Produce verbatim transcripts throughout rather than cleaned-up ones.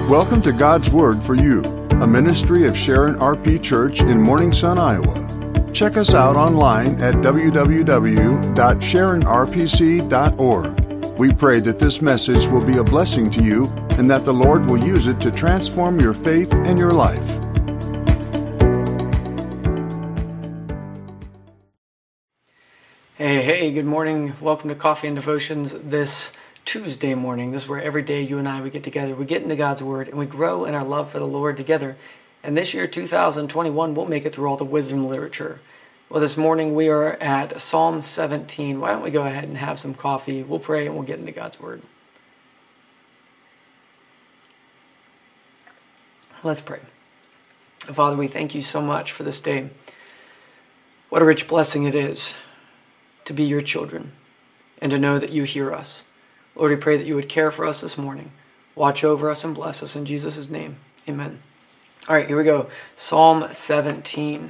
Welcome to God's Word for You, a ministry of Sharon R P Church in Morning Sun, Iowa. Check us out online at w w w dot sharon r p c dot org. We pray that this message will be a blessing to you and that the Lord will use it to transform your faith and your life. Hey, hey, good morning. Welcome to Coffee and Devotions this Tuesday morning. This is where every day you and I, we get together, we get into God's Word, and we grow in our love for the Lord together. And this year, two thousand twenty-one, we'll make it through all the wisdom literature. Well, this morning we are at Psalm seventeen. Why don't we go ahead and have some coffee? We'll pray and we'll get into God's Word. Let's pray. Father, we thank you so much for this day. What a rich blessing it is to be your children and to know that you hear us. Lord, we pray that you would care for us this morning. Watch over us and bless us in Jesus' name. Amen. All right, here we go. Psalm seventeen.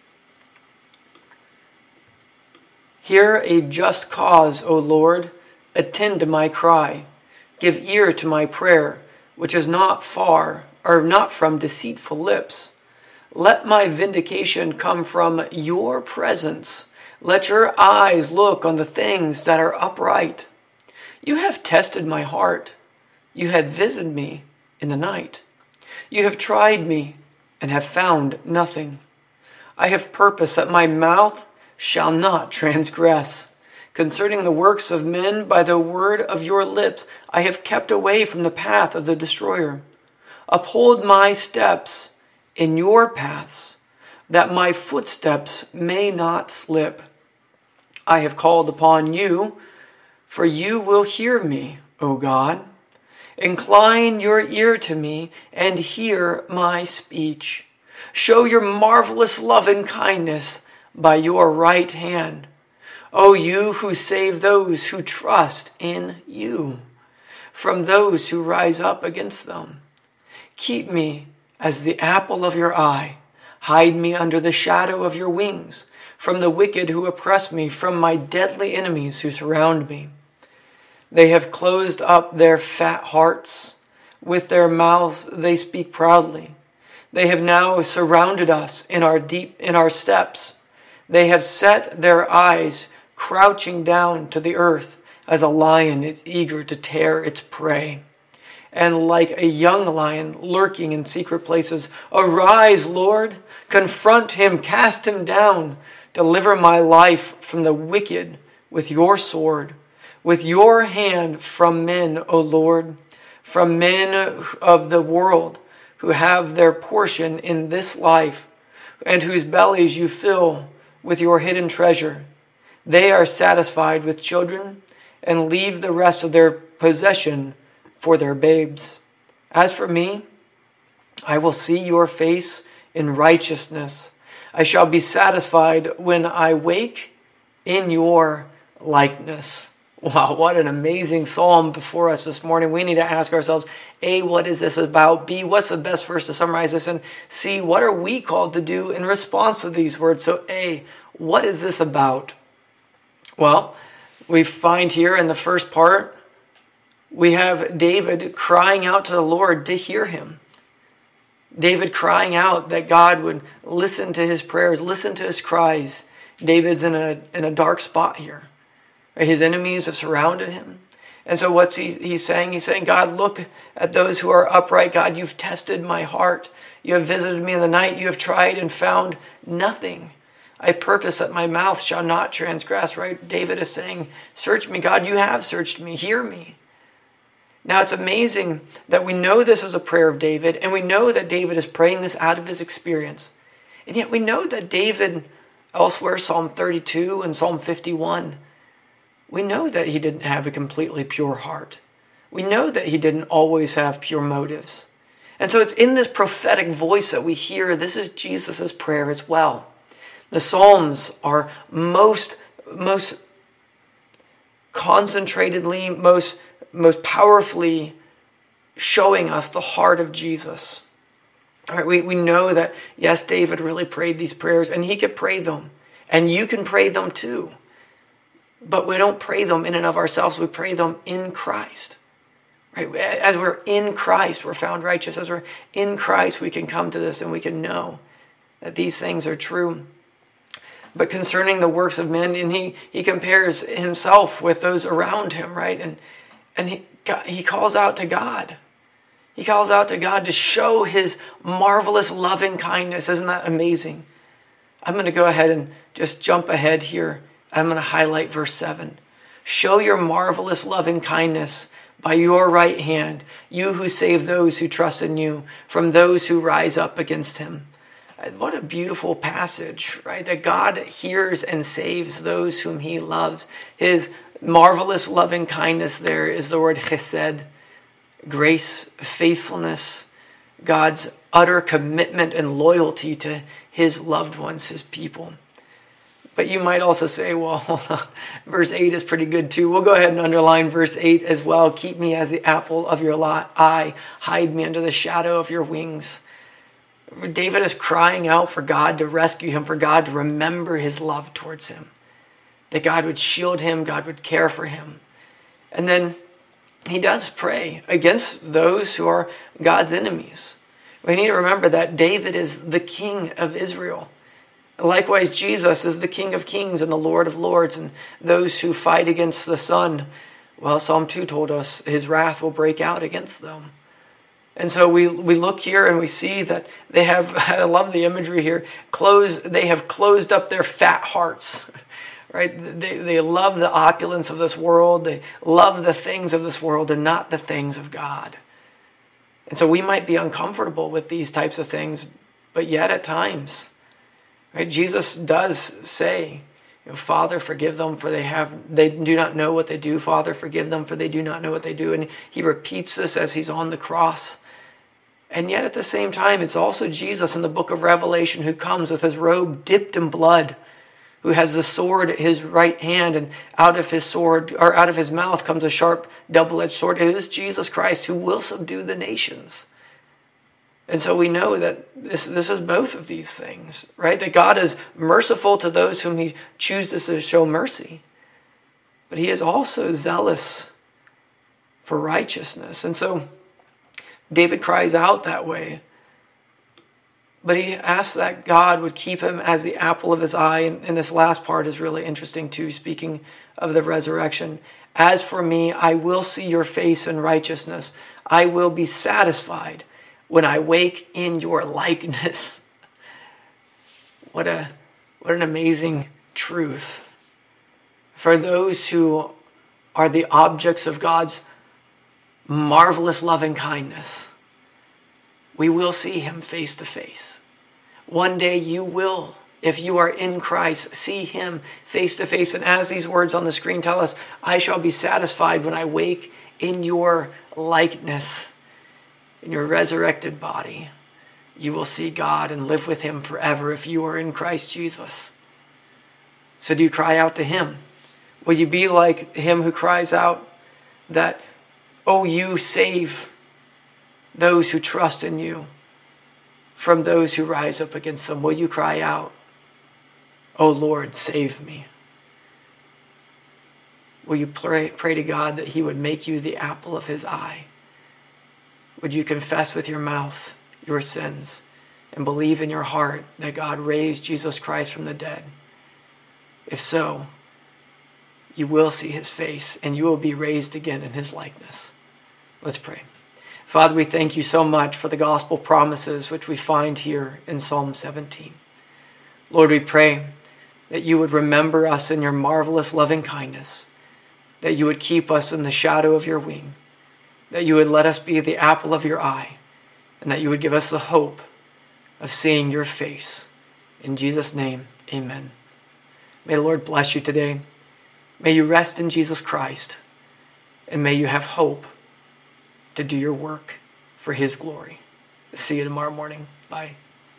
Hear a just cause, O Lord. Attend to my cry. Give ear to my prayer, which is not far, or not from deceitful lips. Let my vindication come from your presence. Let your eyes look on the things that are upright. You have tested my heart. You have visited me in the night. You have tried me and have found nothing. I have purposed that my mouth shall not transgress. Concerning the works of men, by the word of your lips, I have kept away from the path of the destroyer. Uphold my steps in your paths, that my footsteps may not slip. I have called upon you, for you will hear me, O God. Incline your ear to me and hear my speech. Show your marvelous love and kindness by your right hand. O you who save those who trust in you, from those who rise up against them. Keep me as the apple of your eye. Hide me under the shadow of your wings, from the wicked who oppress me, from my deadly enemies who surround me. They have closed up their fat hearts. With their mouths they speak proudly. They have now surrounded us in our deep in our steps. They have set their eyes crouching down to the earth, as a lion is eager to tear its prey. And like a young lion lurking in secret places, arise, Lord, confront him, cast him down, deliver my life from the wicked with your sword. With your hand from men, O Lord, from men of the world who have their portion in this life, and whose bellies you fill with your hidden treasure. They are satisfied with children and leave the rest of their possession for their babes. As for me, I will see your face in righteousness. I shall be satisfied when I wake in your likeness. Wow, what an amazing psalm before us this morning. We need to ask ourselves, A, what is this about? B, what's the best verse to summarize this? And C, what are we called to do in response to these words? So A, what is this about? Well, we find here in the first part, we have David crying out to the Lord to hear him. David crying out that God would listen to his prayers, listen to his cries. David's in a, in a dark spot here. His enemies have surrounded him. And so what's he he's saying? He's saying, God, look at those who are upright. God, you've tested my heart. You have visited me in the night. You have tried and found nothing. I purpose that my mouth shall not transgress, right? David is saying, search me, God, you have searched me. Hear me. Now, it's amazing that we know this is a prayer of David, and we know that David is praying this out of his experience. And yet we know that David, elsewhere, Psalm thirty-two and Psalm fifty-one, we know that he didn't have a completely pure heart. We know that he didn't always have pure motives. And so it's in this prophetic voice that we hear this is Jesus' prayer as well. The Psalms are most, most concentratedly, most, most powerfully showing us the heart of Jesus. All right, we, we know that, yes, David really prayed these prayers, and he could pray them. And you can pray them too. But we don't pray them in and of ourselves. We pray them in Christ. Right? As we're in Christ, we're found righteous. As we're in Christ, we can come to this and we can know that these things are true. But concerning the works of men, and he, he compares himself with those around him, right? And and he, he calls out to God. He calls out to God to show his marvelous loving kindness. Isn't that amazing? I'm going to go ahead and just jump ahead here. I'm going to highlight verse seven. Show your marvelous loving kindness by your right hand, you who save those who trust in you from those who rise up against him. What a beautiful passage, right? That God hears and saves those whom he loves. His marvelous loving kindness there is the word chesed, grace, faithfulness, God's utter commitment and loyalty to his loved ones, his people. But you might also say, well, verse eight is pretty good too. We'll go ahead and underline verse eight as well. Keep me as the apple of your eye. Hide me under the shadow of your wings. David is crying out for God to rescue him, for God to remember his love towards him. That God would shield him, God would care for him. And then he does pray against those who are God's enemies. We need to remember that David is the king of Israel. Likewise, Jesus is the King of Kings and the Lord of Lords. And those who fight against the Son, well, Psalm two told us his wrath will break out against them. And so we we look here and we see that they have, I love the imagery here, close, they have closed up their fat hearts. Right? They, they love the opulence of this world. They love the things of this world and not the things of God. And so we might be uncomfortable with these types of things, but yet at times, right, Jesus does say, you know, Father, forgive them for they have, they do not know what they do. Father, forgive them for they do not know what they do. And he repeats this as he's on the cross. And yet at the same time, it's also Jesus in the book of Revelation who comes with his robe dipped in blood, who has the sword at his right hand, and out of his sword, or out of his mouth comes a sharp double-edged sword. It is Jesus Christ who will subdue the nations. And so we know that this, this is both of these things, right? That God is merciful to those whom he chooses to show mercy. But he is also zealous for righteousness. And so David cries out that way. But he asks that God would keep him as the apple of his eye. And, and this last part is really interesting too, speaking of the resurrection. As for me, I will see your face in righteousness. I will be satisfied when I wake in your likeness. What a what an amazing truth. For those who are the objects of God's marvelous loving kindness, we will see him face to face. One day you will, if you are in Christ, see him face to face. And as these words on the screen tell us, I shall be satisfied when I wake in your likeness. In your resurrected body, you will see God and live with him forever if you are in Christ Jesus. So do you cry out to him? Will you be like him who cries out that, oh, you save those who trust in you from those who rise up against them? Will you cry out, oh Lord, save me? Will you pray, pray to God that he would make you the apple of his eye? Would you confess with your mouth your sins and believe in your heart that God raised Jesus Christ from the dead? If so, you will see his face and you will be raised again in his likeness. Let's pray. Father, we thank you so much for the gospel promises which we find here in Psalm seventeen. Lord, we pray that you would remember us in your marvelous loving kindness, that you would keep us in the shadow of your wing, that you would let us be the apple of your eye, and that you would give us the hope of seeing your face. In Jesus' name, amen. May the Lord bless you today. May you rest in Jesus Christ, and may you have hope to do your work for his glory. See you tomorrow morning. Bye.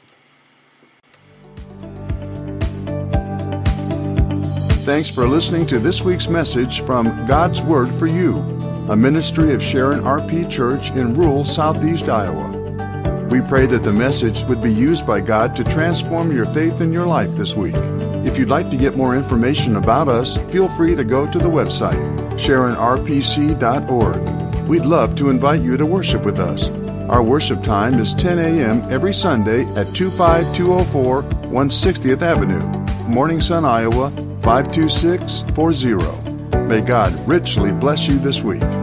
Thanks for listening to this week's message from God's Word for You, a ministry of Sharon R P Church in rural southeast Iowa. We pray that the message would be used by God to transform your faith in your life this week. If you'd like to get more information about us, feel free to go to the website, sharon r p c dot org. We'd love to invite you to worship with us. Our worship time is ten a.m. every Sunday at two five two oh four one hundred sixtieth Avenue, Morning Sun, Iowa five two six four zero. May God richly bless you this week.